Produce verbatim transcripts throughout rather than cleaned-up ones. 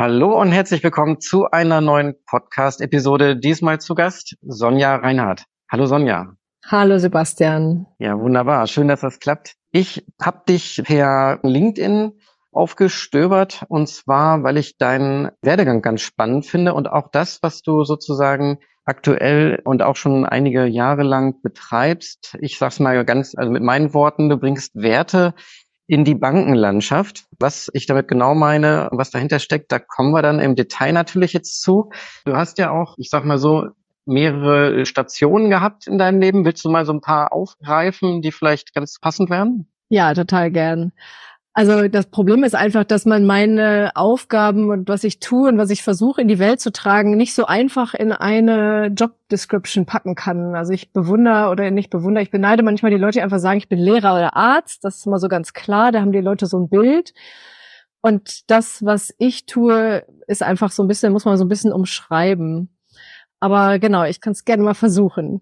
Hallo und herzlich willkommen zu einer neuen Podcast-Episode. Diesmal zu Gast Sonja Reinhardt. Hallo Sonja. Hallo Sebastian. Ja, wunderbar. Schön, dass das klappt. Ich habe dich per LinkedIn aufgestöbert und zwar, weil ich deinen Werdegang ganz spannend finde und auch das, was du sozusagen aktuell und auch schon einige Jahre lang betreibst. Ich sag's mal ganz, also mit meinen Worten, du bringst Werte in die Bankenlandschaft. Was ich damit genau meine, was dahinter steckt, da kommen wir dann im Detail natürlich jetzt zu. Du hast ja auch, ich sag mal so, mehrere Stationen gehabt in deinem Leben. Willst du mal so ein paar aufgreifen, die vielleicht ganz passend wären? Ja, total gern. Also das Problem ist einfach, dass man meine Aufgaben und was ich tue und was ich versuche in die Welt zu tragen, nicht so einfach in eine Job Description packen kann. Also ich bewundere oder nicht bewundere, ich beneide manchmal die Leute, die einfach sagen, ich bin Lehrer oder Arzt. Das ist immer so ganz klar, da haben die Leute so ein Bild. Und das, was ich tue, ist einfach so ein bisschen, muss man so ein bisschen umschreiben. Aber genau, ich kann es gerne mal versuchen.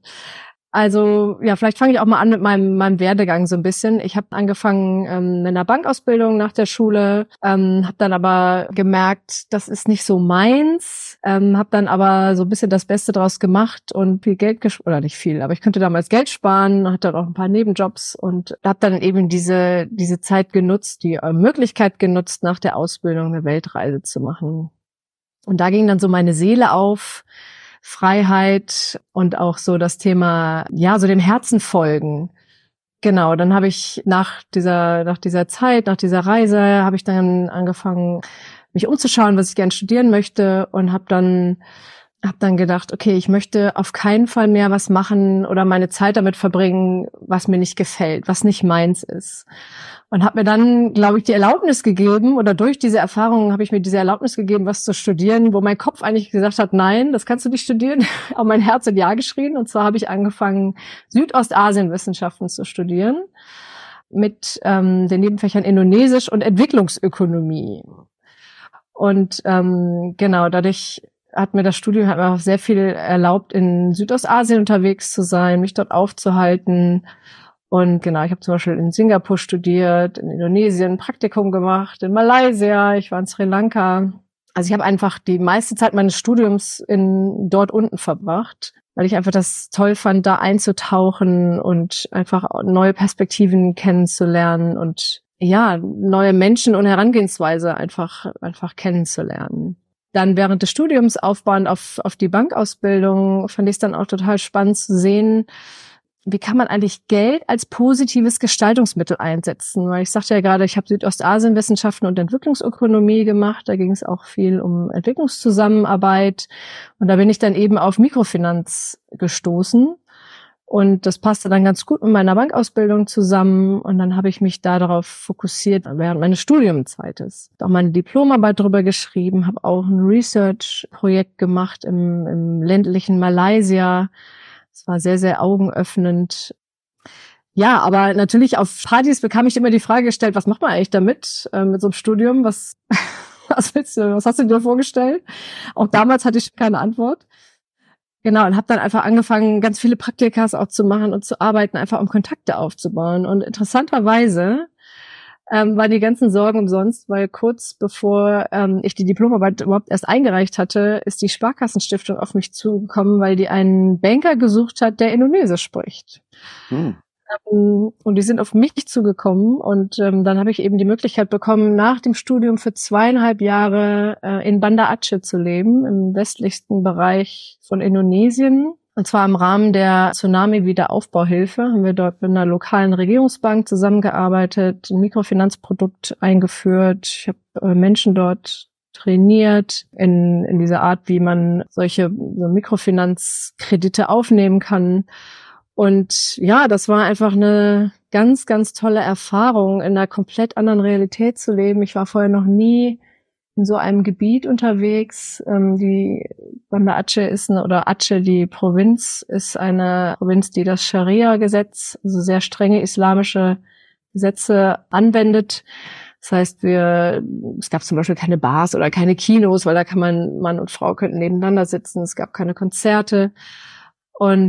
Also ja, vielleicht fange ich auch mal an mit meinem meinem Werdegang so ein bisschen. Ich habe angefangen ähm, mit einer Bankausbildung nach der Schule, ähm, habe dann aber gemerkt, das ist nicht so meins, ähm, habe dann aber so ein bisschen das Beste draus gemacht und viel Geld gespart, oder nicht viel, aber ich konnte damals Geld sparen, hatte dann auch ein paar Nebenjobs und habe dann eben diese diese Zeit genutzt, die äh, Möglichkeit genutzt, nach der Ausbildung eine Weltreise zu machen. Und da ging dann so meine Seele auf. Freiheit und auch so das Thema, ja, so dem Herzen folgen. Genau, dann habe ich nach dieser nach dieser Zeit, nach dieser Reise, habe ich dann angefangen, mich umzuschauen, was ich gerne studieren möchte und habe dann habe dann gedacht, okay, ich möchte auf keinen Fall mehr was machen oder meine Zeit damit verbringen, was mir nicht gefällt, was nicht meins ist. Und habe mir dann, glaube ich, die Erlaubnis gegeben, oder durch diese Erfahrungen habe ich mir diese Erlaubnis gegeben, was zu studieren, wo mein Kopf eigentlich gesagt hat, nein, das kannst du nicht studieren, aber mein Herz hat ja geschrien. Und zwar habe ich angefangen, Südostasienwissenschaften zu studieren mit ähm, den Nebenfächern Indonesisch und Entwicklungsökonomie. Und ähm, genau, dadurch hat mir das Studium hat mir auch sehr viel erlaubt, in Südostasien unterwegs zu sein, mich dort aufzuhalten. Und genau, ich habe zum Beispiel in Singapur studiert, in Indonesien ein Praktikum gemacht, in Malaysia, ich war in Sri Lanka. Also ich habe einfach die meiste Zeit meines Studiums in dort unten verbracht, weil ich einfach das toll fand, da einzutauchen und einfach neue Perspektiven kennenzulernen und ja, neue Menschen und Herangehensweise einfach einfach kennenzulernen. Dann während des Studiums aufbauend auf auf die Bankausbildung fand ich es dann auch total spannend zu sehen, wie kann man eigentlich Geld als positives Gestaltungsmittel einsetzen? Weil ich sagte ja gerade, ich habe Südostasienwissenschaften und Entwicklungsökonomie gemacht. Da ging es auch viel um Entwicklungszusammenarbeit. Und da bin ich dann eben auf Mikrofinanz gestoßen. Und das passte dann ganz gut mit meiner Bankausbildung zusammen. Und dann habe ich mich da darauf fokussiert während meines Studiumzeites. Auch meine Diplomarbeit darüber geschrieben, habe auch ein Research-Projekt gemacht im, im ländlichen Malaysia. Es war sehr, sehr augenöffnend. Ja, aber natürlich auf Partys bekam ich immer die Frage gestellt, was macht man eigentlich damit, äh, mit so einem Studium? Was, was willst du, was hast du dir vorgestellt? Auch damals hatte ich keine Antwort. Genau, und habe dann einfach angefangen, ganz viele Praktikas auch zu machen und zu arbeiten, einfach um Kontakte aufzubauen. Und interessanterweise ähm, waren die ganzen Sorgen umsonst, weil kurz bevor ähm, ich die Diplomarbeit überhaupt erst eingereicht hatte, ist die Sparkassenstiftung auf mich zugekommen, weil die einen Banker gesucht hat, der Indonesisch spricht. Hm. Ähm, und die sind auf mich zugekommen und ähm, dann habe ich eben die Möglichkeit bekommen, nach dem Studium für zweieinhalb Jahre äh, in Banda Aceh zu leben, im westlichsten Bereich von Indonesien. Und zwar im Rahmen der Tsunami-Wiederaufbauhilfe haben wir dort mit einer lokalen Regierungsbank zusammengearbeitet, ein Mikrofinanzprodukt eingeführt. Ich habe äh, Menschen dort trainiert in, in dieser Art, wie man solche so Mikrofinanzkredite aufnehmen kann. Und ja, das war einfach eine ganz, ganz tolle Erfahrung, in einer komplett anderen Realität zu leben. Ich war vorher noch nie in so einem Gebiet unterwegs. Ähm, die Banda Aceh ist eine, oder Aceh, die Provinz, ist eine Provinz, die das Scharia-Gesetz, also sehr strenge islamische Gesetze anwendet. Das heißt, wir, es gab zum Beispiel keine Bars oder keine Kinos, weil da kann man, Mann und Frau könnten nebeneinander sitzen. Es gab keine Konzerte. Und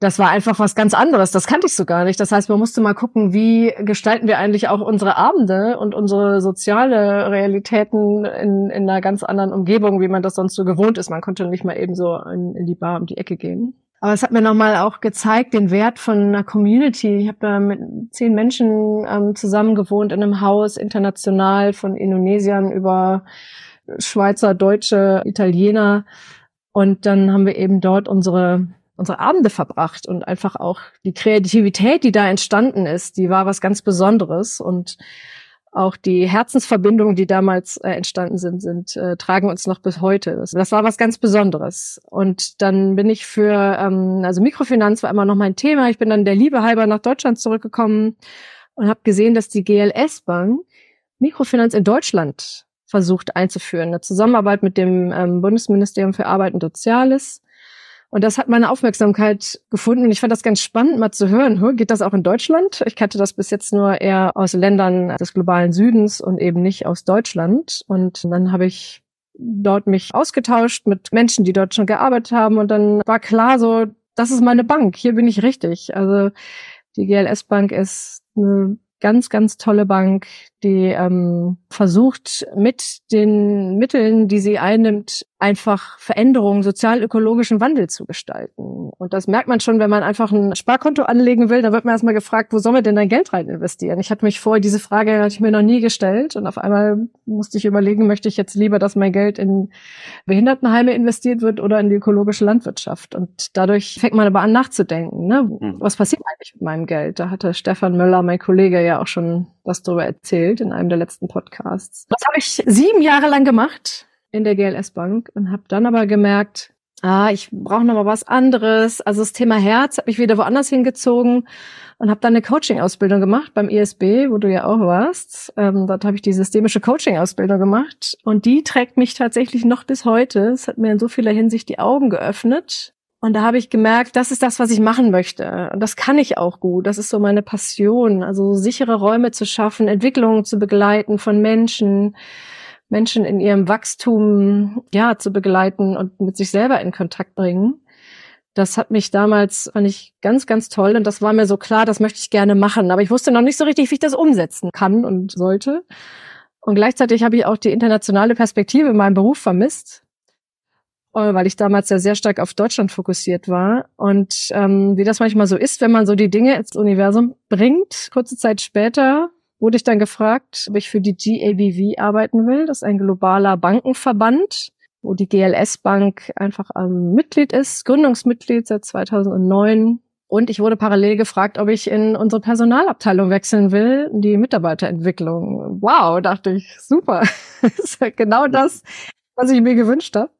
das war einfach was ganz anderes. Das kannte ich so gar nicht. Das heißt, man musste mal gucken, wie gestalten wir eigentlich auch unsere Abende und unsere soziale Realitäten in, in einer ganz anderen Umgebung, wie man das sonst so gewohnt ist. Man konnte nicht mal eben so in, in die Bar um die Ecke gehen. Aber es hat mir nochmal auch gezeigt, den Wert von einer Community. Ich habe da mit zehn Menschen ähm, zusammen gewohnt in einem Haus, international, von Indonesiern über Schweizer, Deutsche, Italiener. Und dann haben wir eben dort unsere unsere Abende verbracht und einfach auch die Kreativität, die da entstanden ist, die war was ganz Besonderes und auch die Herzensverbindungen, die damals äh, entstanden sind, sind äh, tragen uns noch bis heute. Das, das war was ganz Besonderes. Und dann bin ich für, ähm, also Mikrofinanz war immer noch mein Thema. Ich bin dann der Liebe halber nach Deutschland zurückgekommen und habe gesehen, dass die G L S Bank Mikrofinanz in Deutschland versucht einzuführen, eine Zusammenarbeit mit dem ähm, Bundesministerium für Arbeit und Soziales. Und das hat meine Aufmerksamkeit gefunden. Und ich fand das ganz spannend, mal zu hören, geht das auch in Deutschland? Ich kannte das bis jetzt nur eher aus Ländern des globalen Südens und eben nicht aus Deutschland. Und dann habe ich dort mich ausgetauscht mit Menschen, die dort schon gearbeitet haben. Und dann war klar so, das ist meine Bank, hier bin ich richtig. Also die G L S Bank ist eine ganz, ganz tolle Bank, die ähm, versucht, mit den Mitteln, die sie einnimmt, einfach Veränderungen, sozial-ökologischen Wandel zu gestalten. Und das merkt man schon, wenn man einfach ein Sparkonto anlegen will, da wird man erstmal gefragt, wo soll man denn dein Geld rein investieren? Ich hatte mich vorher, diese Frage hatte ich mir noch nie gestellt und auf einmal musste ich überlegen, möchte ich jetzt lieber, dass mein Geld in Behindertenheime investiert wird oder in die ökologische Landwirtschaft? Und dadurch fängt man aber an nachzudenken, ne? Was passiert eigentlich mit meinem Geld? Da hatte Stefan Möller, mein Kollege, ja auch schon was darüber erzählt in einem der letzten Podcasts. Das habe ich sieben Jahre lang gemacht in der G L S Bank und habe dann aber gemerkt, ah, ich brauche noch mal was anderes. Also das Thema Herz hat mich wieder woanders hingezogen und habe dann eine Coaching-Ausbildung gemacht beim I S B, wo du ja auch warst. Ähm, dort habe ich die systemische Coaching-Ausbildung gemacht und die trägt mich tatsächlich noch bis heute. Es hat mir in so vieler Hinsicht die Augen geöffnet. Und da habe ich gemerkt, das ist das, was ich machen möchte. Und das kann ich auch gut. Das ist so meine Passion. Also sichere Räume zu schaffen, Entwicklungen zu begleiten von Menschen, Menschen in ihrem Wachstum, ja, zu begleiten und mit sich selber in Kontakt bringen. Das hat mich damals, fand ich ganz, ganz toll. Und das war mir so klar, das möchte ich gerne machen. Aber ich wusste noch nicht so richtig, wie ich das umsetzen kann und sollte. Und gleichzeitig habe ich auch die internationale Perspektive in meinem Beruf vermisst, weil ich damals ja sehr stark auf Deutschland fokussiert war. Und ähm, wie das manchmal so ist, wenn man so die Dinge ins Universum bringt, kurze Zeit später wurde ich dann gefragt, ob ich für die G A B V arbeiten will. Das ist ein globaler Bankenverband, wo die G L S Bank einfach ähm, Mitglied ist, Gründungsmitglied seit zweitausendneun. Und ich wurde parallel gefragt, ob ich in unsere Personalabteilung wechseln will, die Mitarbeiterentwicklung. Wow, dachte ich, super. Das ist ja genau das, was ich mir gewünscht habe.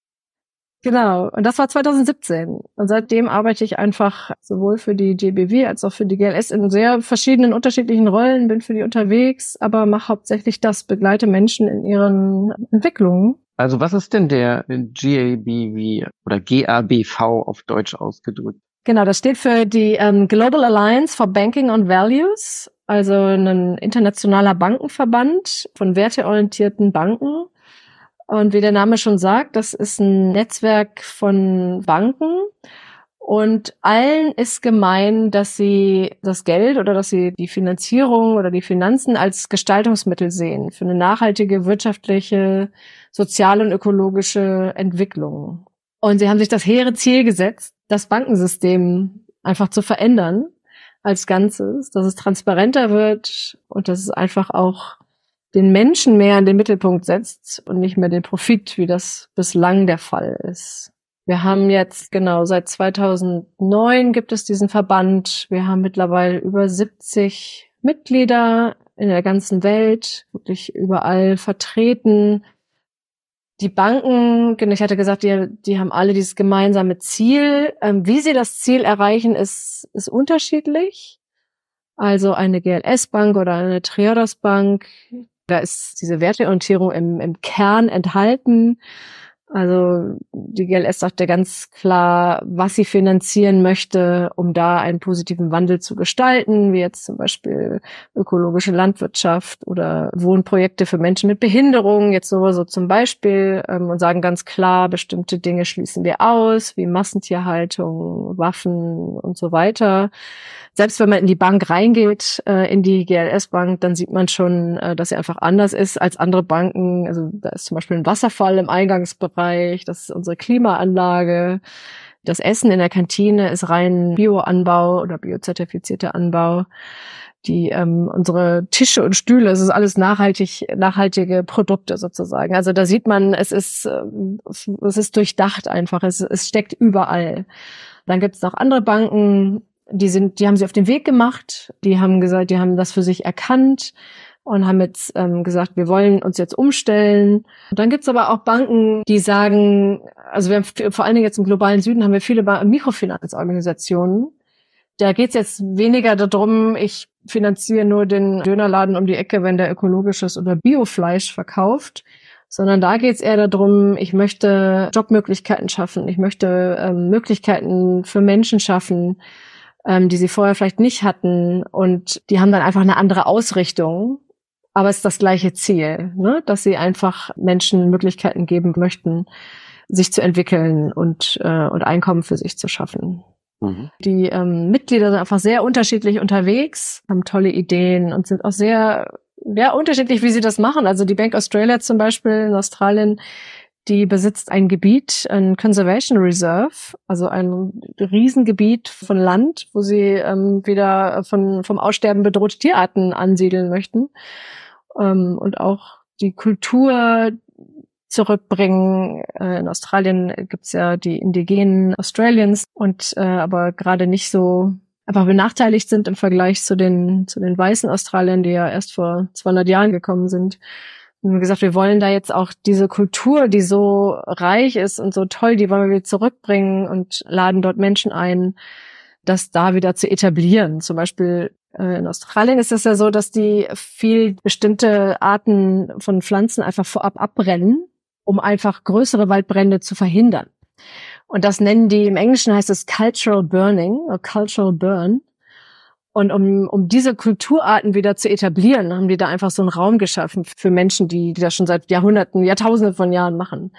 Genau, und das war zweitausendsiebzehn. Und seitdem arbeite ich einfach sowohl für die G B V als auch für die G L S in sehr verschiedenen, unterschiedlichen Rollen, bin für die unterwegs, aber mache hauptsächlich das, begleite Menschen in ihren Entwicklungen. Also was ist denn der G A B V oder G A B V auf Deutsch ausgedrückt? Genau, das steht für die ähm, Global Alliance for Banking on Values, also ein internationaler Bankenverband von werteorientierten Banken. Und wie der Name schon sagt, das ist ein Netzwerk von Banken und allen ist gemein, dass sie das Geld oder dass sie die Finanzierung oder die Finanzen als Gestaltungsmittel sehen für eine nachhaltige wirtschaftliche, soziale und ökologische Entwicklung. Und sie haben sich das hehre Ziel gesetzt, das Bankensystem einfach zu verändern als Ganzes, dass es transparenter wird und dass es einfach auch den Menschen mehr in den Mittelpunkt setzt und nicht mehr den Profit, wie das bislang der Fall ist. Wir haben jetzt, genau, seit zweitausendneun gibt es diesen Verband. Wir haben mittlerweile über siebzig Mitglieder in der ganzen Welt, wirklich überall vertreten. Die Banken, ich hatte gesagt, die, die haben alle dieses gemeinsame Ziel. Ähm, wie sie das Ziel erreichen, ist, ist unterschiedlich. Also eine G L S Bank oder eine Triodos Bank, da ist diese Werteorientierung im, im Kern enthalten. Also die G L S sagt ja ganz klar, was sie finanzieren möchte, um da einen positiven Wandel zu gestalten, wie jetzt zum Beispiel ökologische Landwirtschaft oder Wohnprojekte für Menschen mit Behinderung, jetzt sowieso zum Beispiel, ähm, und sagen ganz klar, bestimmte Dinge schließen wir aus, wie Massentierhaltung, Waffen und so weiter. Selbst wenn man in die Bank reingeht, äh, in die G L S-Bank, dann sieht man schon, äh, dass sie einfach anders ist als andere Banken. Also da ist zum Beispiel ein Wasserfall im Eingangsbereich, das ist unsere Klimaanlage. Das Essen in der Kantine ist rein Bioanbau oder biozertifizierter Anbau. Die ähm, unsere Tische und Stühle, es ist alles nachhaltig, nachhaltige Produkte sozusagen. Also da sieht man, es ist ähm, es ist durchdacht einfach, es, es steckt überall. Dann gibt es noch andere Banken, die sind, die haben sie auf den Weg gemacht, die haben gesagt, die haben das für sich erkannt und haben jetzt ähm, gesagt, wir wollen uns jetzt umstellen. Und dann gibt's aber auch Banken, die sagen, also wir haben vor allen Dingen jetzt im globalen Süden haben wir viele Mikrofinanzorganisationen. Da geht's jetzt weniger darum, ich finanziere nur den Dönerladen um die Ecke, wenn der ökologisches oder Biofleisch verkauft, sondern da geht's eher darum, ich möchte Jobmöglichkeiten schaffen, ich möchte ähm, Möglichkeiten für Menschen schaffen, ähm, die sie vorher vielleicht nicht hatten, und die haben dann einfach eine andere Ausrichtung, aber es ist das gleiche Ziel, ne? Dass sie einfach Menschen Möglichkeiten geben möchten, sich zu entwickeln und äh, und Einkommen für sich zu schaffen. Mhm. Die ähm, Mitglieder sind einfach sehr unterschiedlich unterwegs, haben tolle Ideen und sind auch sehr, sehr unterschiedlich, wie sie das machen. Also die Bank Australia zum Beispiel in Australien, die besitzt ein Gebiet, ein Conservation Reserve, also ein Riesengebiet von Land, wo sie ähm, wieder von vom Aussterben bedrohte Tierarten ansiedeln möchten, ähm, und auch die Kultur zurückbringen. Äh, in Australien gibt's ja die indigenen Australians und äh, aber gerade nicht so einfach benachteiligt sind im Vergleich zu den zu den weißen Australiern, die ja erst vor zweihundert Jahren gekommen sind. Und wir haben gesagt, wir wollen da jetzt auch diese Kultur, die so reich ist und so toll, die wollen wir wieder zurückbringen und laden dort Menschen ein, das da wieder zu etablieren. Zum Beispiel äh, in Australien ist es ja so, dass die viel bestimmte Arten von Pflanzen einfach vorab abbrennen, um einfach größere Waldbrände zu verhindern. Und das nennen die, im Englischen heißt es Cultural Burning, oder Cultural Burn. Und um, um diese Kulturarten wieder zu etablieren, haben die da einfach so einen Raum geschaffen für Menschen, die, die das schon seit Jahrhunderten, Jahrtausenden von Jahren machen.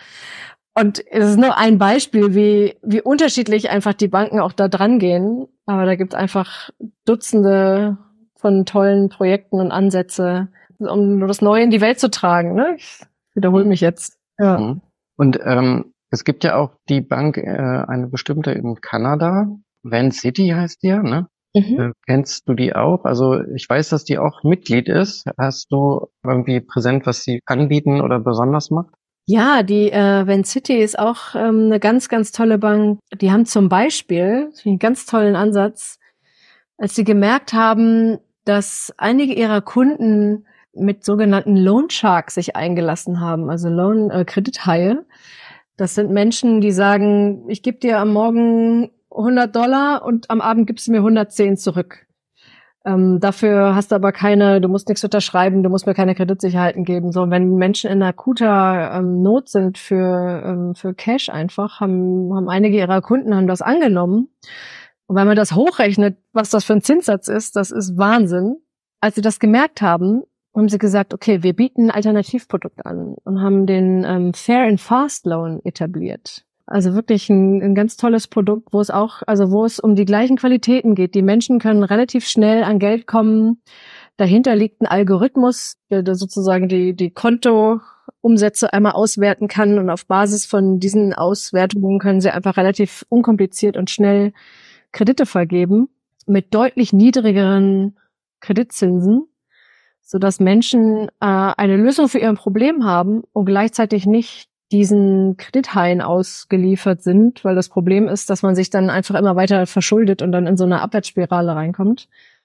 Und es ist nur ein Beispiel, wie, wie unterschiedlich einfach die Banken auch da dran gehen. Aber da gibt es einfach Dutzende von tollen Projekten und Ansätze, um nur das Neue in die Welt zu tragen. Ne? Ich wiederhole mich jetzt. Ja. Und ähm, es gibt ja auch die Bank, äh, eine bestimmte in Kanada, Van City heißt die ja, ne? Mhm. Äh, kennst du die auch? Also ich weiß, dass die auch Mitglied ist. Hast du irgendwie präsent, was sie anbieten oder besonders macht? Ja, die äh, Van City ist auch ähm, eine ganz, ganz tolle Bank. Die haben zum Beispiel einen ganz tollen Ansatz, als sie gemerkt haben, dass einige ihrer Kunden mit sogenannten Loan Sharks sich eingelassen haben, also Loan äh, Kredithaie. Das sind Menschen, die sagen, ich gebe dir am Morgen hundert Dollar und am Abend gibst du mir hundertzehn zurück. Ähm, dafür hast du aber keine, du musst nichts unterschreiben, du musst mir keine Kreditsicherheiten geben. So, wenn Menschen in akuter ähm, Not sind für ähm, für Cash einfach, haben haben einige ihrer Kunden haben das angenommen. Und wenn man das hochrechnet, was das für ein Zinssatz ist, das ist Wahnsinn. Als sie das gemerkt haben, haben sie gesagt, okay, wir bieten ein Alternativprodukt an und haben den ähm, Fair and Fast Loan etabliert. Also wirklich ein, ein ganz tolles Produkt, wo es auch, also wo es um die gleichen Qualitäten geht. Die Menschen können relativ schnell an Geld kommen. Dahinter liegt ein Algorithmus, der sozusagen die, die Kontoumsätze einmal auswerten kann. Und auf Basis von diesen Auswertungen können sie einfach relativ unkompliziert und schnell Kredite vergeben mit deutlich niedrigeren Kreditzinsen, sodass Menschen äh, eine Lösung für ihr Problem haben und gleichzeitig nicht diesen Kredithaien ausgeliefert sind, weil das Problem ist, dass man sich dann einfach immer weiter verschuldet und dann in so eine Abwärtsspirale reinkommt.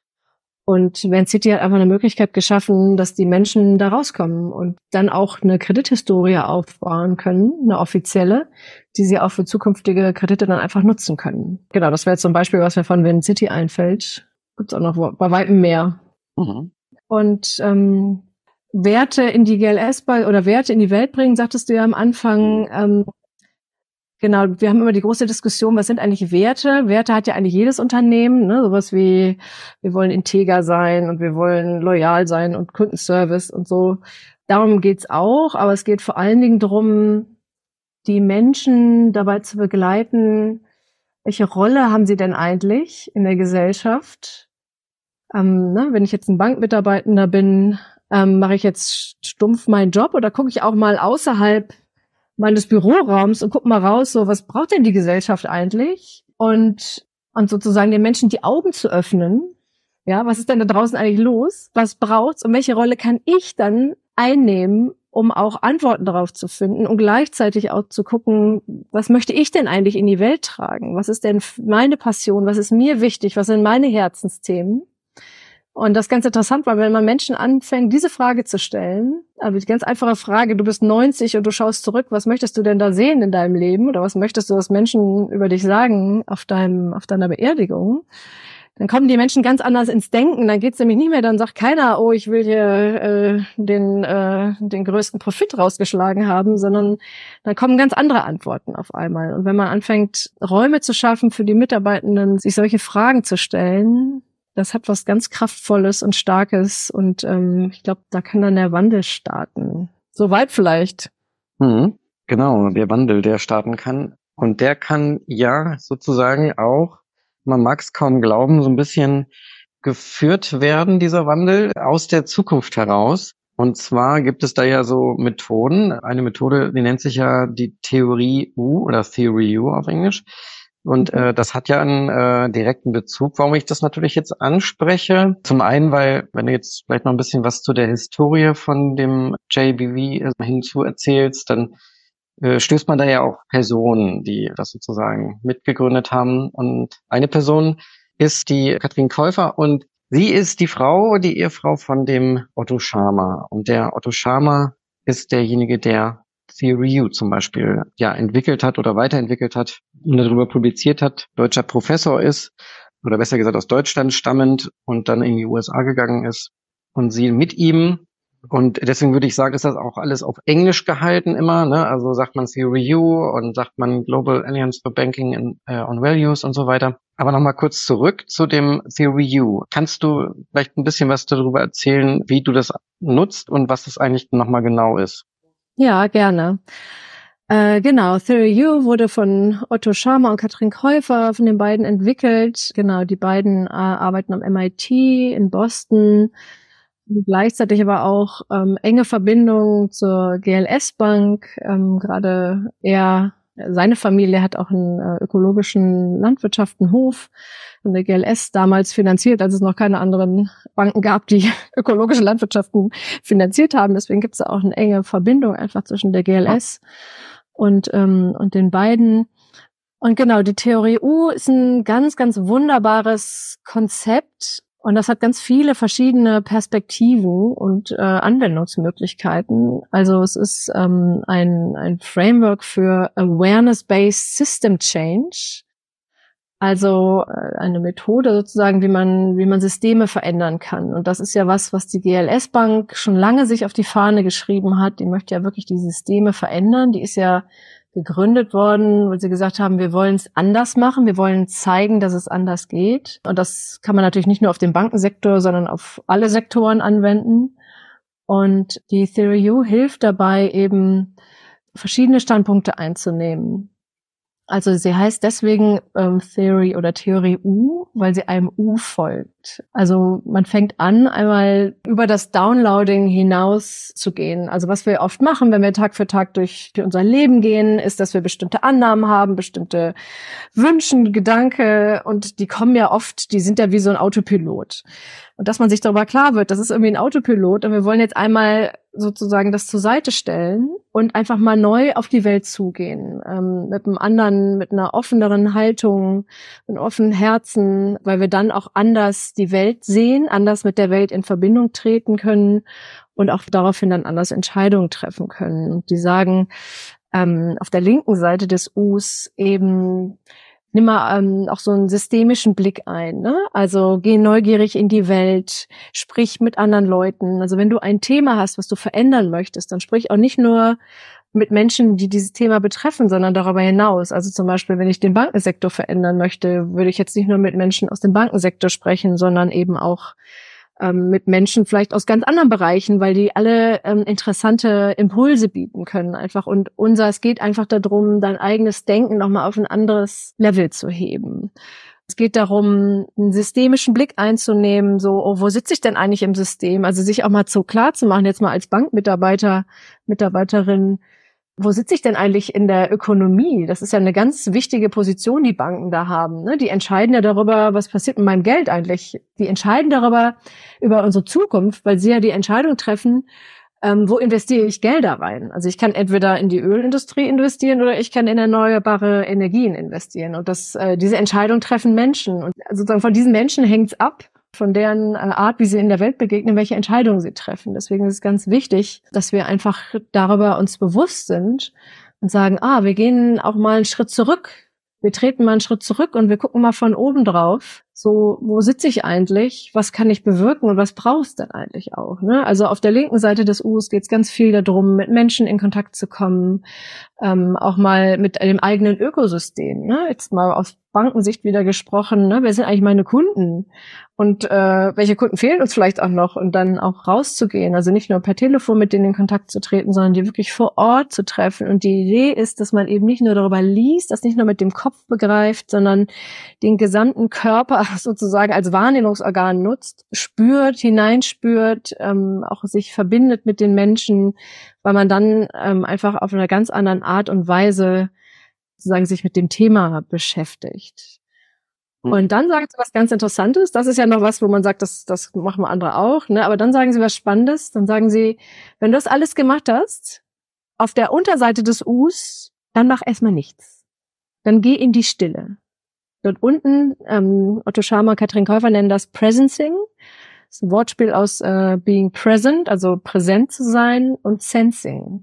Und Van City hat einfach eine Möglichkeit geschaffen, dass die Menschen da rauskommen und dann auch eine Kredithistorie aufbauen können, eine offizielle, die sie auch für zukünftige Kredite dann einfach nutzen können. Genau, das wäre jetzt zum Beispiel, was mir von Van City einfällt. Gibt's auch noch bei weitem mehr. Mhm. Und ähm, Werte in die G L S oder Werte in die Welt bringen, sagtest du ja am Anfang. Ähm, genau, wir haben immer die große Diskussion, was sind eigentlich Werte? Werte hat ja eigentlich jedes Unternehmen, ne? Sowas wie, wir wollen integer sein und wir wollen loyal sein und Kundenservice und so. Darum geht's auch, aber es geht vor allen Dingen darum, die Menschen dabei zu begleiten, welche Rolle haben sie denn eigentlich in der Gesellschaft? Ähm, ne, wenn ich jetzt ein Bankmitarbeitender bin, ähm, mache ich jetzt stumpf meinen Job oder gucke ich auch mal außerhalb meines Büroraums und guck mal raus, so was braucht denn die Gesellschaft eigentlich? Und und sozusagen den Menschen die Augen zu öffnen. Ja, was ist denn da draußen eigentlich los? Was braucht's und welche Rolle kann ich dann einnehmen, um auch Antworten darauf zu finden und gleichzeitig auch zu gucken, was möchte ich denn eigentlich in die Welt tragen? Was ist denn meine Passion? Was ist mir wichtig? Was sind meine Herzensthemen? Und das ist ganz interessant, weil wenn man Menschen anfängt, diese Frage zu stellen, also die ganz einfache Frage, du bist neunzig und du schaust zurück, was möchtest du denn da sehen in deinem Leben? Oder was möchtest du, dass Menschen über dich sagen auf deinem, auf deiner Beerdigung? Dann kommen die Menschen ganz anders ins Denken. Dann geht's nämlich nicht mehr, dann sagt keiner, oh, ich will hier äh, den äh, den größten Profit rausgeschlagen haben, sondern dann kommen ganz andere Antworten auf einmal. Und wenn man anfängt, Räume zu schaffen für die Mitarbeitenden, sich solche Fragen zu stellen, das hat was ganz Kraftvolles und Starkes. Und ähm, ich glaube, da kann dann der Wandel starten. Soweit vielleicht. Mhm, genau, der Wandel, der starten kann. Und der kann ja sozusagen auch, man mag es kaum glauben, so ein bisschen geführt werden, dieser Wandel, aus der Zukunft heraus. Und zwar gibt es da ja so Methoden. Eine Methode, die nennt sich ja die Theorie U oder Theory U auf Englisch. Und äh, das hat ja einen äh, direkten Bezug, warum ich das natürlich jetzt anspreche. Zum einen, weil, wenn du jetzt vielleicht noch ein bisschen was zu der Historie von dem J B V hinzu erzählst, dann äh, stößt man da ja auch Personen, die das sozusagen mitgegründet haben. Und eine Person ist die Katrin Käufer und sie ist die Frau, die Ehefrau von dem Otto Scharmer. Und der Otto Scharmer ist derjenige, der Theory U zum Beispiel ja entwickelt hat oder weiterentwickelt hat und darüber publiziert hat, deutscher Professor ist oder besser gesagt aus Deutschland stammend und dann in die U S A gegangen ist und sie mit ihm. Und deswegen würde ich sagen, ist das auch alles auf Englisch gehalten immer, ne? Also sagt man Theory U und sagt man Global Alliance for Banking and, uh, on Values und so weiter. Aber nochmal kurz zurück zu dem Theory U. Kannst du vielleicht ein bisschen was darüber erzählen, wie du das nutzt und was das eigentlich nochmal genau ist? Ja, gerne. Äh, genau, Theory U wurde von Otto Scharmer und Katrin Käufer, von den beiden entwickelt. Genau, die beiden äh, arbeiten am M I T in Boston. Gleichzeitig aber auch ähm, enge Verbindung zur G L S Bank. Ähm, gerade er, seine Familie hat auch einen äh, ökologischen Landwirtschaftenhof von der G L S damals finanziert, als es noch keine anderen Banken gab, die ökologische Landwirtschaften finanziert haben. Deswegen gibt es auch eine enge Verbindung einfach zwischen der G L S und ähm, und den beiden. Und genau, die Theorie U ist ein ganz, ganz wunderbares Konzept. Und das hat ganz viele verschiedene Perspektiven und äh, Anwendungsmöglichkeiten. Also es ist ähm, ein, ein Framework für Awareness-Based System Change. Also äh, eine Methode sozusagen, wie man, wie man Systeme verändern kann. Und das ist ja was, was die G L S Bank schon lange sich auf die Fahne geschrieben hat. Die möchte ja wirklich die Systeme verändern. Die ist ja gegründet worden, weil sie gesagt haben, wir wollen es anders machen, wir wollen zeigen, dass es anders geht. Und das kann man natürlich nicht nur auf den Bankensektor, sondern auf alle Sektoren anwenden. Und die Theory U hilft dabei, eben verschiedene Standpunkte einzunehmen. Also sie heißt deswegen ähm, Theory oder Theorie U, weil sie einem U folgt. Also man fängt an, einmal über das Downloading hinaus zu gehen. Also was wir oft machen, wenn wir Tag für Tag durch, durch unser Leben gehen, ist, dass wir bestimmte Annahmen haben, bestimmte Wünsche, Gedanken und die kommen ja oft, die sind ja wie so ein Autopilot. Und dass man sich darüber klar wird, das ist irgendwie ein Autopilot und wir wollen jetzt einmal sozusagen das zur Seite stellen und einfach mal neu auf die Welt zugehen, ähm, mit einem anderen, mit einer offeneren Haltung, mit einem offenen Herzen, weil wir dann auch anders die Welt sehen, anders mit der Welt in Verbindung treten können und auch daraufhin dann anders Entscheidungen treffen können. Und die sagen ähm, auf der linken Seite des U's eben, nimm mal ähm, auch so einen systemischen Blick ein, ne? Also geh neugierig in die Welt, sprich mit anderen Leuten. Also wenn du ein Thema hast, was du verändern möchtest, dann sprich auch nicht nur mit Menschen, die dieses Thema betreffen, sondern darüber hinaus. Also zum Beispiel, wenn ich den Bankensektor verändern möchte, würde ich jetzt nicht nur mit Menschen aus dem Bankensektor sprechen, sondern eben auch ähm, mit Menschen vielleicht aus ganz anderen Bereichen, weil die alle ähm, interessante Impulse bieten können einfach. Und unser, es geht einfach darum, dein eigenes Denken nochmal auf ein anderes Level zu heben. Es geht darum, einen systemischen Blick einzunehmen, so, oh, wo sitze ich denn eigentlich im System? Also sich auch mal so klar zu machen, jetzt mal als Bankmitarbeiter, Mitarbeiterin, wo sitze ich denn eigentlich in der Ökonomie? Das ist ja eine ganz wichtige Position, die Banken da haben, ne? Die entscheiden ja darüber, was passiert mit meinem Geld eigentlich. Die entscheiden darüber, über unsere Zukunft, weil sie ja die Entscheidung treffen, ähm, wo investiere ich Gelder rein? Also ich kann entweder in die Ölindustrie investieren oder ich kann in erneuerbare Energien investieren. Und das, äh, diese Entscheidung treffen Menschen. Und sozusagen von diesen Menschen hängt's ab, von deren äh, Art, wie sie in der Welt begegnen, welche Entscheidungen sie treffen. Deswegen ist es ganz wichtig, dass wir einfach darüber uns bewusst sind und sagen, ah, wir gehen auch mal einen Schritt zurück. Wir treten mal einen Schritt zurück und wir gucken mal von oben drauf. So, wo sitze ich eigentlich? Was kann ich bewirken und was brauchst du denn eigentlich auch? Ne? Also auf der linken Seite des Us geht es ganz viel darum, mit Menschen in Kontakt zu kommen, ähm, auch mal mit dem eigenen Ökosystem. Ne? Jetzt mal aus Bankensicht wieder gesprochen, ne? Wer sind eigentlich meine Kunden? Und äh, welche Kunden fehlen uns vielleicht auch noch? Und dann auch rauszugehen, also nicht nur per Telefon mit denen in Kontakt zu treten, sondern die wirklich vor Ort zu treffen. Und die Idee ist, dass man eben nicht nur darüber liest, das nicht nur mit dem Kopf begreift, sondern den gesamten Körper sozusagen als Wahrnehmungsorgan nutzt, spürt, hineinspürt, ähm, auch sich verbindet mit den Menschen, weil man dann ähm, einfach auf einer ganz anderen Art und Weise sozusagen sich mit dem Thema beschäftigt. Und dann sagen sie was ganz Interessantes. Das ist ja noch was, wo man sagt, das, das machen wir andere auch, ne? Aber dann sagen sie was Spannendes. Dann sagen sie, wenn du das alles gemacht hast, auf der Unterseite des Us, dann mach erstmal nichts. Dann geh in die Stille. Dort unten, ähm, Otto Scharmer, Katrin Käufer nennen das Presencing. Das ist ein Wortspiel aus äh, being present, also präsent zu sein, und sensing.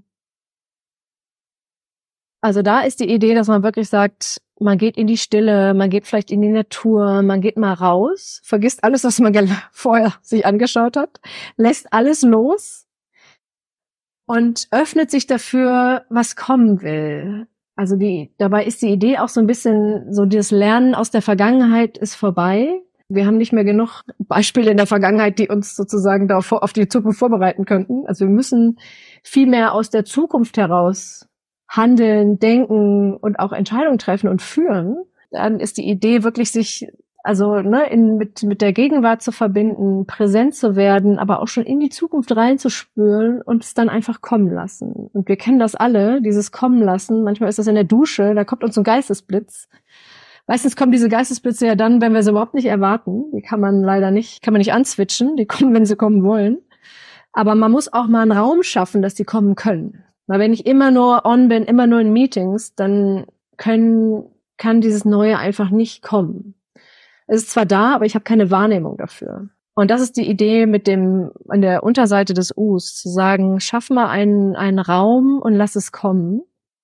Also da ist die Idee, dass man wirklich sagt, man geht in die Stille, man geht vielleicht in die Natur, man geht mal raus, vergisst alles, was man vorher sich angeschaut hat, lässt alles los und öffnet sich dafür, was kommen will. Also die, dabei ist die Idee auch so ein bisschen so, das Lernen aus der Vergangenheit ist vorbei. Wir haben nicht mehr genug Beispiele in der Vergangenheit, die uns sozusagen darauf, auf die Zukunft vorbereiten könnten. Also wir müssen viel mehr aus der Zukunft heraus handeln, denken und auch Entscheidungen treffen und führen. Dann ist die Idee wirklich, sich also ne, in, mit, mit der Gegenwart zu verbinden, präsent zu werden, aber auch schon in die Zukunft reinzuspüren und es dann einfach kommen lassen. Und wir kennen das alle, dieses Kommen lassen. Manchmal ist das in der Dusche, da kommt uns so ein Geistesblitz. Meistens kommen diese Geistesblitze ja dann, wenn wir sie überhaupt nicht erwarten. Die kann man leider nicht, kann man nicht anzwitschen. Die kommen, wenn sie kommen wollen. Aber man muss auch mal einen Raum schaffen, dass die kommen können. Weil wenn ich immer nur on bin, immer nur in Meetings, dann können, kann dieses Neue einfach nicht kommen. Es ist zwar da, aber ich habe keine Wahrnehmung dafür. Und das ist die Idee mit dem, an der Unterseite des Us, zu sagen, schaff mal einen, einen Raum und lass es kommen.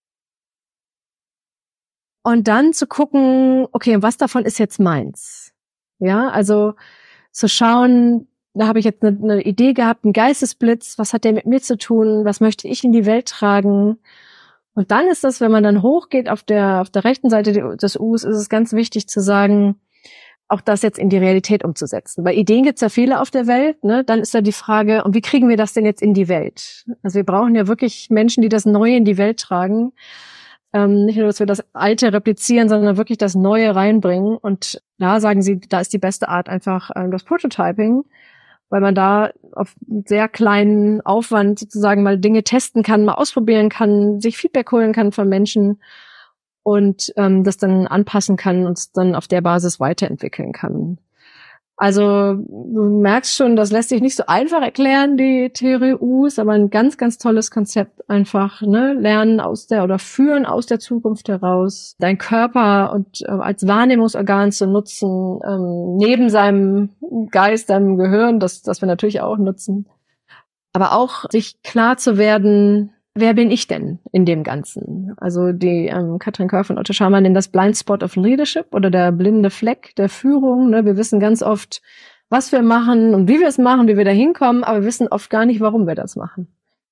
Und dann zu gucken, okay, was davon ist jetzt meins? Ja, also zu schauen, da habe ich jetzt eine, eine Idee gehabt, einen Geistesblitz, was hat der mit mir zu tun, was möchte ich in die Welt tragen? Und dann ist das, wenn man dann hochgeht auf der, auf der rechten Seite des Us, ist es ganz wichtig zu sagen, auch das jetzt in die Realität umzusetzen. Weil Ideen gibt's ja viele auf der Welt, ne? Dann ist da die Frage, und wie kriegen wir das denn jetzt in die Welt? Also wir brauchen ja wirklich Menschen, die das Neue in die Welt tragen. Ähm, nicht nur, dass wir das Alte replizieren, sondern wirklich das Neue reinbringen. Und da sagen sie, da ist die beste Art einfach ähm, das Prototyping, weil man da auf sehr kleinen Aufwand sozusagen mal Dinge testen kann, mal ausprobieren kann, sich Feedback holen kann von Menschen und ähm, das dann anpassen kann und es dann auf der Basis weiterentwickeln kann. Also du merkst schon, das lässt sich nicht so einfach erklären, die Theorie Us, aber ein ganz, ganz tolles Konzept einfach, ne, lernen aus der oder führen aus der Zukunft heraus, dein Körper und äh, als Wahrnehmungsorgan zu nutzen, ähm, neben seinem Geist, seinem Gehirn, das, das wir natürlich auch nutzen, aber auch sich klar zu werden, wer bin ich denn in dem Ganzen? Also die ähm, Katrin Körf und Otto Scharmer nennen das Blind Spot of Leadership oder der blinde Fleck der Führung. Ne? Wir wissen ganz oft, was wir machen und wie wir es machen, wie wir da hinkommen, aber wir wissen oft gar nicht, warum wir das machen.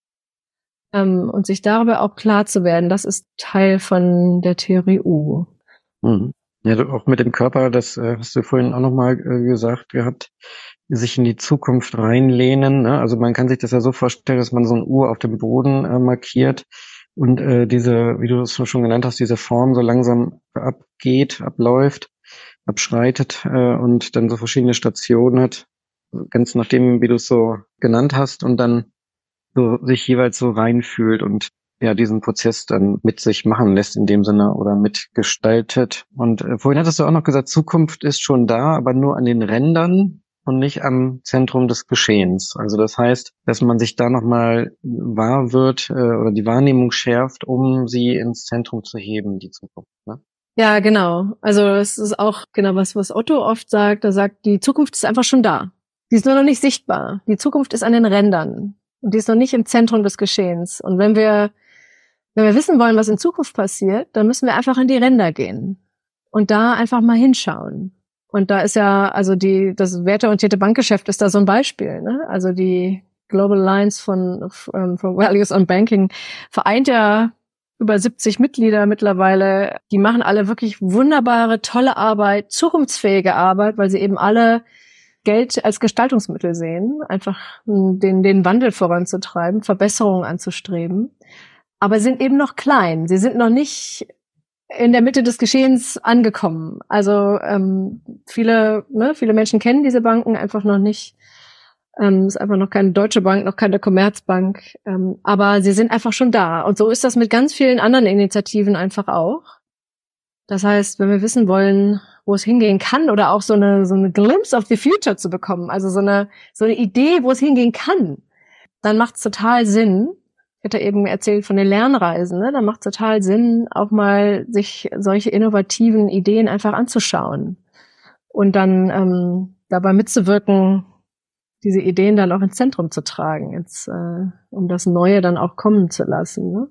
Ähm, und sich darüber auch klar zu werden, das ist Teil von der Theorie U. Mhm. Ja, du, auch mit dem Körper, das äh, hast du vorhin auch nochmal äh, gesagt gehabt, sich in die Zukunft reinlehnen. Ne? Also man kann sich das ja so vorstellen, dass man so ein U auf dem Boden äh, markiert und äh, diese, wie du es schon genannt hast, diese Form so langsam abgeht, abläuft, abschreitet äh, und dann so verschiedene Stationen hat, ganz nachdem, wie du es so genannt hast, und dann so sich jeweils so reinfühlt und ja diesen Prozess dann mit sich machen lässt in dem Sinne oder mitgestaltet. Und äh, vorhin hattest du auch noch gesagt, Zukunft ist schon da, aber nur an den Rändern und nicht am Zentrum des Geschehens. Also das heißt, dass man sich da nochmal wahr wird äh, oder die Wahrnehmung schärft, um sie ins Zentrum zu heben, die Zukunft. Ne? Ja, genau. Also es ist auch genau was, was Otto oft sagt. Er sagt, die Zukunft ist einfach schon da. Die ist nur noch nicht sichtbar. Die Zukunft ist an den Rändern. Und die ist noch nicht im Zentrum des Geschehens. Und wenn wir, wenn wir wissen wollen, was in Zukunft passiert, dann müssen wir einfach in die Ränder gehen. Und da einfach mal hinschauen. Und da ist ja, also die, das werteorientierte Bankgeschäft ist da so ein Beispiel, ne? Also die Global Alliance von, von, von Values on Banking vereint ja über siebzig Mitglieder mittlerweile. Die machen alle wirklich wunderbare, tolle Arbeit, zukunftsfähige Arbeit, weil sie eben alle Geld als Gestaltungsmittel sehen, einfach den, den Wandel voranzutreiben, Verbesserungen anzustreben. Aber sind eben noch klein. Sie sind noch nicht in der Mitte des Geschehens angekommen. Also ähm, viele, ne, viele Menschen kennen diese Banken einfach noch nicht. Ähm, ist einfach noch keine Deutsche Bank, noch keine Commerzbank. Ähm, aber sie sind einfach schon da. Und so ist das mit ganz vielen anderen Initiativen einfach auch. Das heißt, wenn wir wissen wollen, wo es hingehen kann oder auch so eine, so eine Glimpse of the future zu bekommen, also so eine, so eine Idee, wo es hingehen kann, dann macht es total Sinn. Ich hatte eben erzählt von den Lernreisen, ne? Dann macht es total Sinn, auch mal sich solche innovativen Ideen einfach anzuschauen und dann ähm, dabei mitzuwirken, diese Ideen dann auch ins Zentrum zu tragen, jetzt, äh, um das Neue dann auch kommen zu lassen. Ne?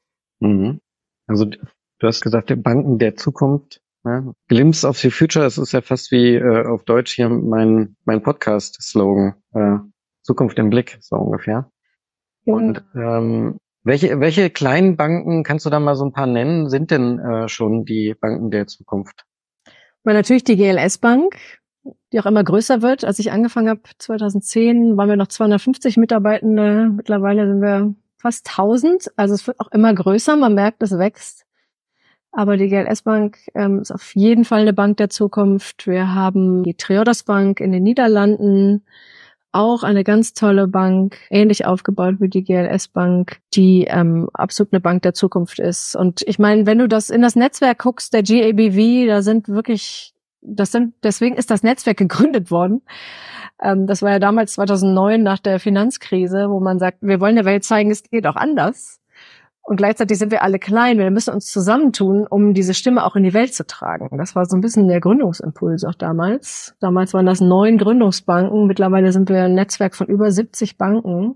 Mhm. Also du hast gesagt, die Banken der Zukunft. Ne? Glimpse of the Future, das ist ja fast wie äh, auf Deutsch hier mein mein Podcast-Slogan. Äh, Zukunft im Blick, so ungefähr. Ja. Und ähm, welche welche kleinen Banken, kannst du da mal so ein paar nennen, sind denn äh, schon die Banken der Zukunft? Weil natürlich die G L S-Bank, die auch immer größer wird. Als ich angefangen habe, zweitausendzehn, waren wir noch zweihundertfünfzig Mitarbeitende. Mittlerweile sind wir fast tausend. Also es wird auch immer größer. Man merkt, es wächst. Aber die G L S-Bank ähm, ist auf jeden Fall eine Bank der Zukunft. Wir haben die Triodos Bank in den Niederlanden, auch eine ganz tolle Bank, ähnlich aufgebaut wie die G L S-Bank, die ähm, absolut eine Bank der Zukunft ist. Und ich meine, wenn du das in das Netzwerk guckst, der G A B V, da sind wirklich, das sind, deswegen ist das Netzwerk gegründet worden. Ähm, das war ja damals zweitausendneun nach der Finanzkrise, wo man sagt, wir wollen der Welt zeigen, es geht auch anders. Und gleichzeitig sind wir alle klein. Wir müssen uns zusammentun, um diese Stimme auch in die Welt zu tragen. Das war so ein bisschen der Gründungsimpuls auch damals. Damals waren das neun Gründungsbanken. Mittlerweile sind wir ein Netzwerk von über siebzig Banken.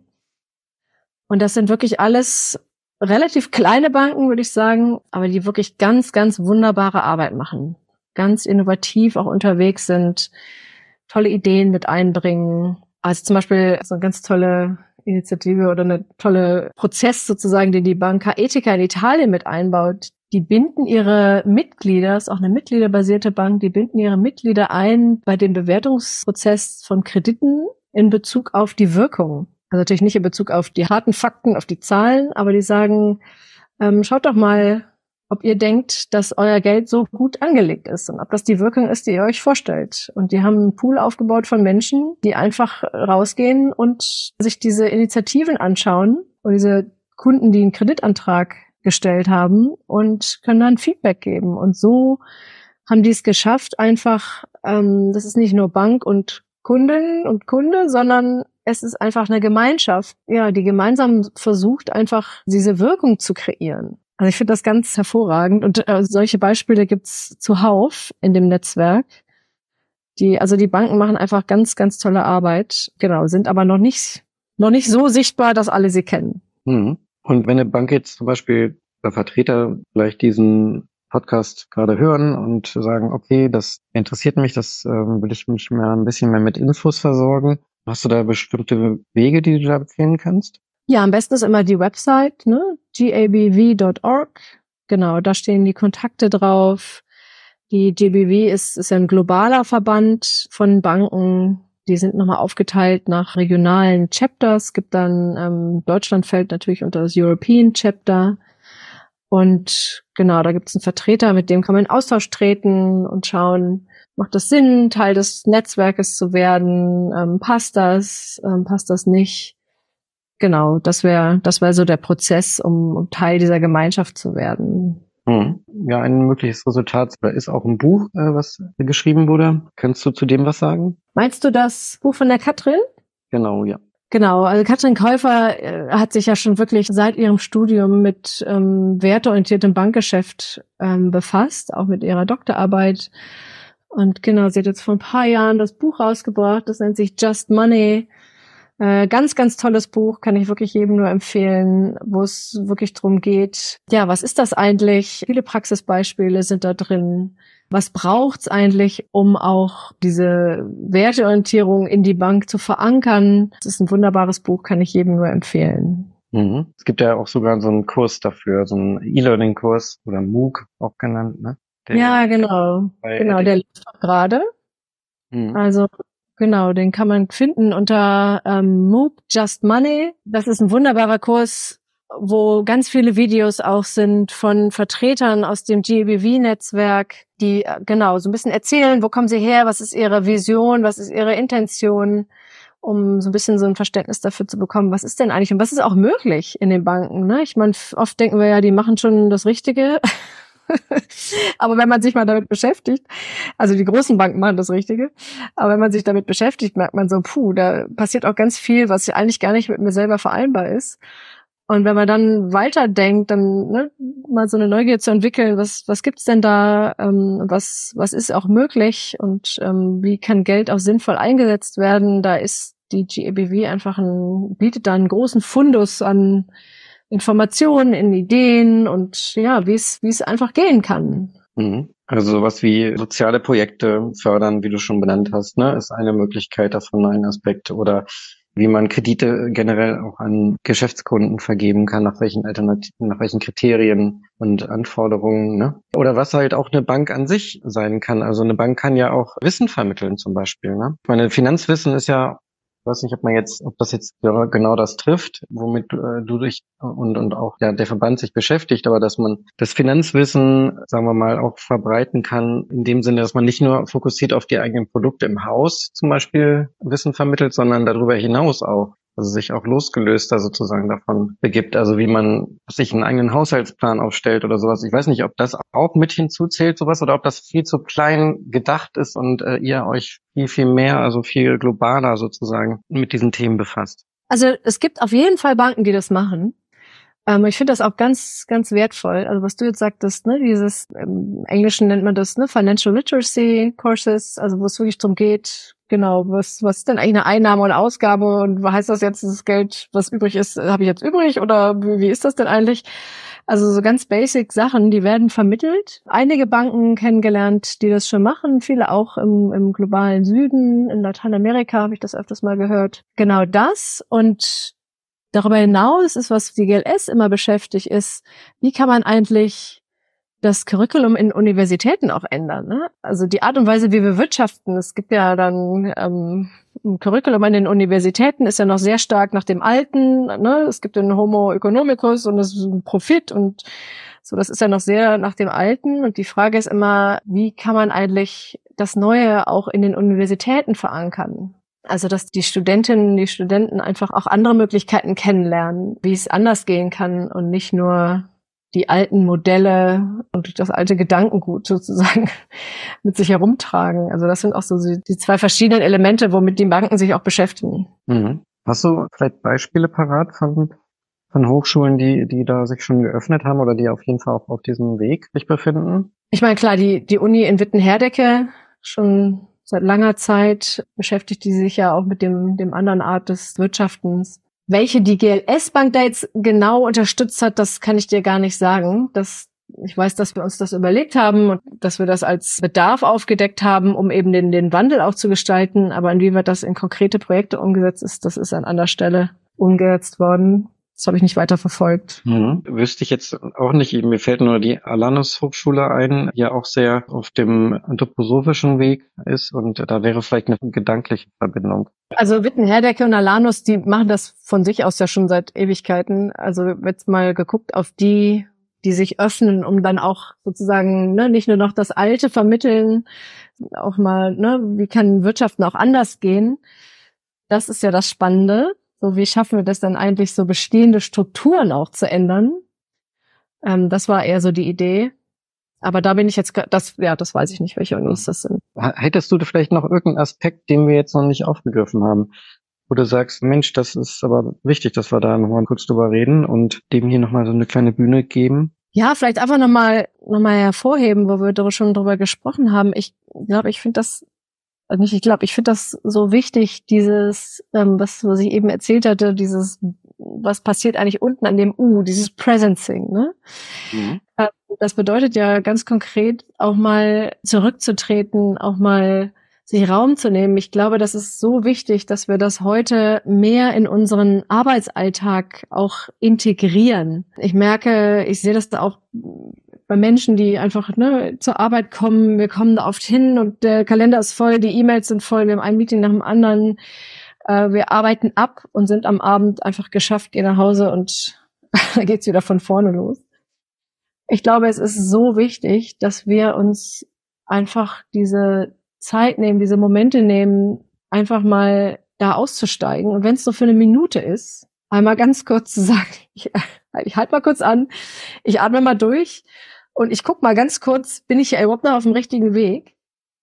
Und das sind wirklich alles relativ kleine Banken, würde ich sagen, aber die wirklich ganz, ganz wunderbare Arbeit machen. Ganz innovativ auch unterwegs sind, tolle Ideen mit einbringen. Also zum Beispiel so eine ganz tolle Initiative oder eine tolle Prozess sozusagen, den die Banca Etica in Italien mit einbaut. Die binden ihre Mitglieder, ist auch eine mitgliederbasierte Bank, die binden ihre Mitglieder ein bei dem Bewertungsprozess von Krediten in Bezug auf die Wirkung. Also natürlich nicht in Bezug auf die harten Fakten, auf die Zahlen, aber die sagen, ähm, schaut doch mal, ob ihr denkt, dass euer Geld so gut angelegt ist und ob das die Wirkung ist, die ihr euch vorstellt. Und die haben einen Pool aufgebaut von Menschen, die einfach rausgehen und sich diese Initiativen anschauen und diese Kunden, die einen Kreditantrag gestellt haben und können dann Feedback geben. Und so haben die es geschafft, einfach, ähm, das ist nicht nur Bank und Kundin und Kunde, sondern es ist einfach eine Gemeinschaft, ja, die gemeinsam versucht, einfach diese Wirkung zu kreieren. Also ich finde das ganz hervorragend und äh, solche Beispiele gibt's zuhauf in dem Netzwerk. Die, also die Banken machen einfach ganz, ganz tolle Arbeit, genau, sind aber noch nicht, noch nicht so sichtbar, dass alle sie kennen. Hm. Und wenn eine Bank jetzt zum Beispiel oder Vertreter vielleicht diesen Podcast gerade hören und sagen, okay, das interessiert mich, das ähm, will ich mich mal ein bisschen mehr mit Infos versorgen. Hast du da bestimmte Wege, die du da empfehlen kannst? Ja, am besten ist immer die Website, ne? G A B V Punkt org. Genau, da stehen die Kontakte drauf. Die G B V ist, ist ein globaler Verband von Banken. Die sind nochmal aufgeteilt nach regionalen Chapters. Es gibt dann, ähm, Deutschland fällt natürlich unter das European Chapter. Und genau, da gibt es einen Vertreter, mit dem kann man in Austausch treten und schauen, macht das Sinn, Teil des Netzwerkes zu werden? Ähm, passt das? Ähm, passt das nicht? Genau, das wäre das wäre so der Prozess, um, um Teil dieser Gemeinschaft zu werden. Hm. Ja, ein mögliches Resultat da ist auch ein Buch, äh, was geschrieben wurde. Kannst du zu dem was sagen? Meinst du das Buch von der Katrin? Genau, ja. Genau, also Katrin Käufer äh, hat sich ja schon wirklich seit ihrem Studium mit ähm, werteorientiertem Bankgeschäft ähm, befasst, auch mit ihrer Doktorarbeit. Und genau, sie hat jetzt vor ein paar Jahren das Buch rausgebracht, das nennt sich Just Money. Äh, ganz, ganz tolles Buch, kann ich wirklich jedem nur empfehlen, wo es wirklich drum geht, ja, was ist das eigentlich? Viele Praxisbeispiele sind da drin. Was braucht's eigentlich, um auch diese Werteorientierung in die Bank zu verankern? Das ist ein wunderbares Buch, kann ich jedem nur empfehlen. Mhm. Es gibt ja auch sogar so einen Kurs dafür, so einen E-Learning-Kurs oder MOOC auch genannt, ne? Der Ja, genau. Genau, der läuft auch gerade. Mhm. Also genau, den kann man finden unter ähm, MOOC Just Money. Das ist ein wunderbarer Kurs, wo ganz viele Videos auch sind von Vertretern aus dem G A B V-Netzwerk, die äh, genau so ein bisschen erzählen, wo kommen sie her, was ist ihre Vision, was ist ihre Intention, um so ein bisschen so ein Verständnis dafür zu bekommen, was ist denn eigentlich und was ist auch möglich in den Banken, ne? Ich meine, oft denken wir ja, die machen schon das Richtige. Aber wenn man sich mal damit beschäftigt, also die großen Banken machen das Richtige, aber wenn man sich damit beschäftigt, merkt man so, puh, da passiert auch ganz viel, was eigentlich gar nicht mit mir selber vereinbar ist. Und wenn man dann weiterdenkt, dann ne, mal so eine Neugier zu entwickeln, was was gibt's denn da, ähm, was was ist auch möglich und ähm, wie kann Geld auch sinnvoll eingesetzt werden, da ist die G A B V einfach ein, bietet da einen großen Fundus an Informationen, in Ideen und ja, wie es wie es einfach gehen kann. Mhm. Also sowas wie soziale Projekte fördern, wie du schon benannt hast, ne, ist eine Möglichkeit davon, ein Aspekt. Oder wie man Kredite generell auch an Geschäftskunden vergeben kann, nach welchen Alternativen, nach welchen Kriterien und Anforderungen, ne? Oder was halt auch eine Bank an sich sein kann. Also eine Bank kann ja auch Wissen vermitteln zum Beispiel, ne? Ich meine, Finanzwissen ist ja, ich weiß nicht, ob man jetzt, ob das jetzt genau das trifft, womit äh, du dich und und auch ja, der Verband sich beschäftigt, aber dass man das Finanzwissen, sagen wir mal, auch verbreiten kann, in dem Sinne, dass man nicht nur fokussiert auf die eigenen Produkte im Haus zum Beispiel Wissen vermittelt, sondern darüber hinaus auch. Also sich auch losgelöster sozusagen davon begibt, also wie man sich einen eigenen Haushaltsplan aufstellt oder sowas. Ich weiß nicht, ob das auch mit hinzuzählt, sowas, oder ob das viel zu klein gedacht ist und äh, ihr euch viel, viel mehr, also viel globaler sozusagen mit diesen Themen befasst. Also es gibt auf jeden Fall Banken, die das machen. Ähm, ich finde das auch ganz, ganz wertvoll. Also was du jetzt sagtest, ne, dieses, im Englischen nennt man das, ne, Financial Literacy Courses, also wo es wirklich darum geht, genau, was, was ist denn eigentlich eine Einnahme und Ausgabe und was heißt das jetzt, das Geld, was übrig ist, habe ich jetzt übrig oder wie, wie ist das denn eigentlich? Also so ganz basic Sachen, die werden vermittelt. Einige Banken kennengelernt, die das schon machen, viele auch im, im globalen Süden, in Lateinamerika habe ich das öfters mal gehört. Genau das und darüber hinaus ist, was die G L S immer beschäftigt, ist, wie kann man eigentlich das Curriculum in Universitäten auch ändern, ne? Also die Art und Weise, wie wir wirtschaften. Es gibt ja dann ähm, ein Curriculum an den Universitäten ist ja noch sehr stark nach dem Alten, ne? Es gibt den Homo economicus und das ist ein Profit und so. Das ist ja noch sehr nach dem Alten. Und die Frage ist immer, wie kann man eigentlich das Neue auch in den Universitäten verankern? Also, dass die Studentinnen, die Studenten einfach auch andere Möglichkeiten kennenlernen, wie es anders gehen kann und nicht nur die alten Modelle und das alte Gedankengut sozusagen mit sich herumtragen. Also das sind auch so die zwei verschiedenen Elemente, womit die Banken sich auch beschäftigen. Mhm. Hast du vielleicht Beispiele parat von, von Hochschulen, die, die da sich schon geöffnet haben oder die auf jeden Fall auch auf diesem Weg sich befinden? Ich meine, klar, die, die Uni in Witten-Herdecke schon seit langer Zeit beschäftigt die sich ja auch mit dem, dem anderen Art des Wirtschaftens. Welche die G L S-Bank da jetzt genau unterstützt hat, das kann ich dir gar nicht sagen. Das, ich weiß, dass wir uns das überlegt haben und dass wir das als Bedarf aufgedeckt haben, um eben den, den Wandel auch zu gestalten. Aber inwieweit das in konkrete Projekte umgesetzt ist, das ist an anderer Stelle umgesetzt worden. Das habe ich nicht weiter verfolgt. Mhm. Wüsste ich jetzt auch nicht. Mir fällt nur die Alanus Hochschule ein, die ja auch sehr auf dem anthroposophischen Weg ist. Und da wäre vielleicht eine gedankliche Verbindung. Also Witten-Herdecke und Alanus, die machen das von sich aus ja schon seit Ewigkeiten. Also jetzt mal geguckt auf die, die sich öffnen, um dann auch sozusagen ne, nicht nur noch das Alte vermitteln, auch mal, ne, wie kann Wirtschaften auch anders gehen. Das ist ja das Spannende. So, wie schaffen wir das dann eigentlich, so bestehende Strukturen auch zu ändern? Ähm, das war eher so die Idee. Aber da bin ich jetzt, das, ja, das weiß ich nicht, welche Unis das sind. Hättest du vielleicht noch irgendeinen Aspekt, den wir jetzt noch nicht aufgegriffen haben, wo du sagst, Mensch, das ist aber wichtig, dass wir da nochmal kurz drüber reden und dem hier nochmal so eine kleine Bühne geben? Ja, vielleicht einfach nochmal, nochmal hervorheben, wo wir schon drüber gesprochen haben. Ich glaube, ich finde das, also nicht, ich glaube, ich finde das so wichtig, dieses, ähm, was, was ich eben erzählt hatte, dieses, was passiert eigentlich unten an dem U, dieses Presencing, ne? Mhm. Äh, das bedeutet ja ganz konkret auch mal zurückzutreten, auch mal sich Raum zu nehmen. Ich glaube, das ist so wichtig, dass wir das heute mehr in unseren Arbeitsalltag auch integrieren. Ich merke, ich sehe das da auch bei Menschen, die einfach ne, zur Arbeit kommen. Wir kommen da oft hin und der Kalender ist voll, die E-Mails sind voll, wir haben ein Meeting nach dem anderen. Äh, wir arbeiten ab und sind am Abend einfach geschafft, gehen nach Hause und da geht's wieder von vorne los. Ich glaube, es ist so wichtig, dass wir uns einfach diese Zeit nehmen, diese Momente nehmen, einfach mal da auszusteigen. Und wenn es nur für eine Minute ist, einmal ganz kurz zu sagen, ich, ich halte mal kurz an, ich atme mal durch und ich guck mal ganz kurz, bin ich ja überhaupt noch auf dem richtigen Weg?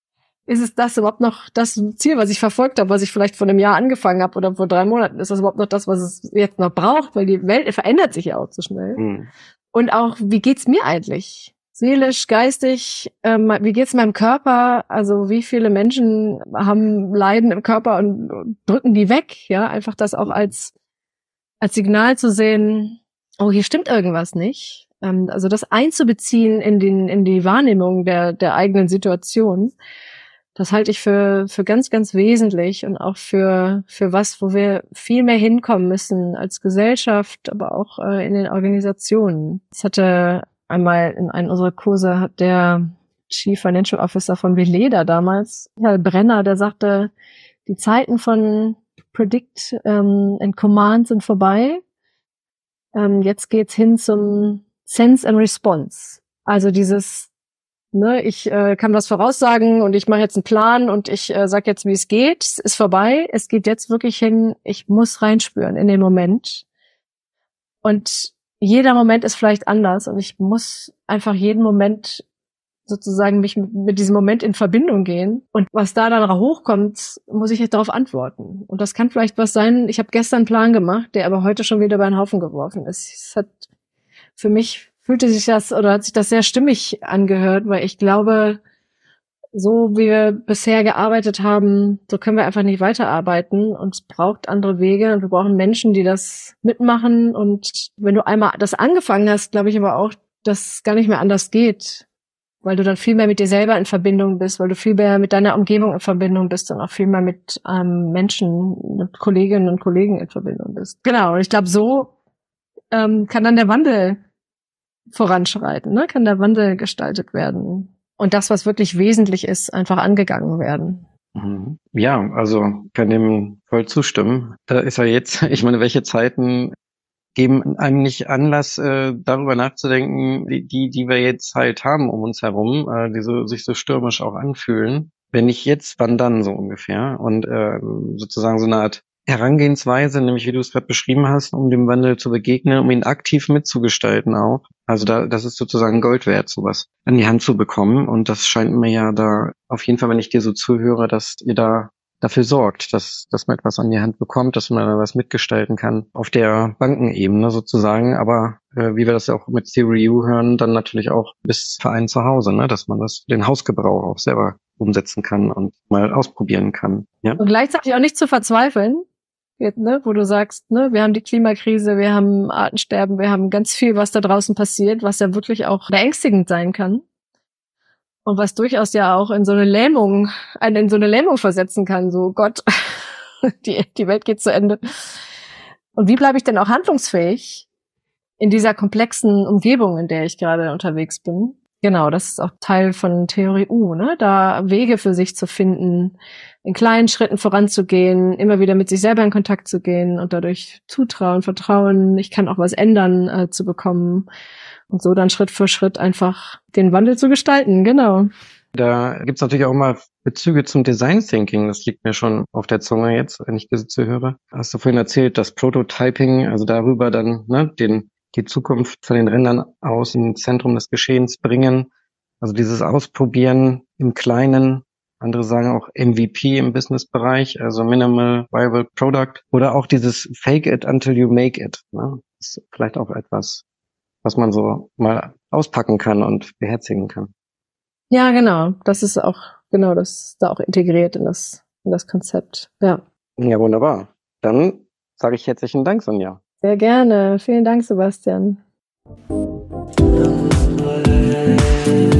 Ist es das überhaupt noch das Ziel, was ich verfolgt habe, was ich vielleicht vor einem Jahr angefangen habe oder vor drei Monaten? Ist das überhaupt noch das, was es jetzt noch braucht? Weil die Welt verändert sich ja auch so schnell. Mhm. Und auch, wie geht's mir eigentlich? Seelisch, geistig, ähm, wie geht's meinem Körper? Also wie viele Menschen haben Leiden im Körper und, und drücken die weg? Ja, einfach das auch als als Signal zu sehen, oh, hier stimmt irgendwas nicht. Ähm, also das einzubeziehen in den in die Wahrnehmung der der eigenen Situation, das halte ich für für ganz ganz wesentlich und auch für für was, wo wir viel mehr hinkommen müssen als Gesellschaft, aber auch äh, in den Organisationen. Ich hatte einmal in einem unserer Kurse hat der Chief Financial Officer von Veleda damals, Herr Brenner, der sagte, die Zeiten von Predict ähm, and Command sind vorbei. Ähm, jetzt geht's hin zum Sense and Response. Also dieses, ne, ich äh, kann was voraussagen und ich mache jetzt einen Plan und ich äh, sag jetzt, wie es geht. Es ist vorbei. Es geht jetzt wirklich hin, ich muss reinspüren in den Moment. Und jeder Moment ist vielleicht anders und ich muss einfach jeden Moment sozusagen mich mit, mit diesem Moment in Verbindung gehen. Und was da dann hochkommt, muss ich jetzt darauf antworten. Und das kann vielleicht was sein, ich habe gestern einen Plan gemacht, der aber heute schon wieder über den Haufen geworfen ist. Es hat für mich fühlte sich das oder hat sich das sehr stimmig angehört, weil ich glaube, so wie wir bisher gearbeitet haben, so können wir einfach nicht weiterarbeiten und es braucht andere Wege und wir brauchen Menschen, die das mitmachen und wenn du einmal das angefangen hast, glaube ich aber auch, dass es gar nicht mehr anders geht, weil du dann viel mehr mit dir selber in Verbindung bist, weil du viel mehr mit deiner Umgebung in Verbindung bist und auch viel mehr mit ähm, Menschen, mit Kolleginnen und Kollegen in Verbindung bist. Genau, und ich glaube, so ähm, kann dann der Wandel voranschreiten, ne? Kann der Wandel gestaltet werden. Und das, was wirklich wesentlich ist, einfach angegangen werden. Ja, also kann dem voll zustimmen. Da ist ja jetzt, ich meine, welche Zeiten geben einem nicht Anlass, äh, darüber nachzudenken, die, die, die wir jetzt halt haben um uns herum, äh, die so, sich so stürmisch auch anfühlen. Wenn nicht jetzt, wann dann so ungefähr? Und äh, sozusagen so eine Art Herangehensweise, nämlich wie du es gerade beschrieben hast, um dem Wandel zu begegnen, um ihn aktiv mitzugestalten auch. Also da, das ist sozusagen Gold wert, sowas an die Hand zu bekommen. Und das scheint mir ja da auf jeden Fall, wenn ich dir so zuhöre, dass ihr da dafür sorgt, dass, dass man etwas an die Hand bekommt, dass man da was mitgestalten kann. Auf der Bankenebene sozusagen, aber äh, wie wir das ja auch mit Theory U hören, dann natürlich auch bis Verein zu Hause, ne, dass man das den Hausgebrauch auch selber umsetzen kann und mal ausprobieren kann. Ja? Und gleichzeitig auch nicht zu verzweifeln. jetzt, ne, wo du sagst, ne, wir haben die Klimakrise, wir haben Artensterben, wir haben ganz viel, was da draußen passiert, was ja wirklich auch beängstigend sein kann. Und was durchaus ja auch in so eine Lähmung, einen in so eine Lähmung versetzen kann, so Gott, die, die Welt geht zu Ende. Und wie bleibe ich denn auch handlungsfähig in dieser komplexen Umgebung, in der ich gerade unterwegs bin? Genau, das ist auch Teil von Theorie U, ne? Da Wege für sich zu finden, in kleinen Schritten voranzugehen, immer wieder mit sich selber in Kontakt zu gehen und dadurch Zutrauen, Vertrauen, ich kann auch was ändern, äh, zu bekommen und so dann Schritt für Schritt einfach den Wandel zu gestalten, genau. Da gibt's natürlich auch immer Bezüge zum Design Thinking. Das liegt mir schon auf der Zunge jetzt, wenn ich das so höre. Hast du vorhin erzählt, das Prototyping, also darüber dann ne, den die Zukunft von den Rändern aus ins Zentrum des Geschehens bringen. Also dieses Ausprobieren im Kleinen. Andere sagen auch M V P im Business-Bereich, also Minimal Viable Product. Oder auch dieses Fake it until you make it. Ne? Das ist vielleicht auch etwas, was man so mal auspacken kann und beherzigen kann. Ja, genau. Das ist auch, genau, das ist da auch integriert in das, in das Konzept. Ja. Ja, wunderbar. Dann sage ich herzlichen Dank, Sonja. Sehr gerne. Vielen Dank, Sebastian.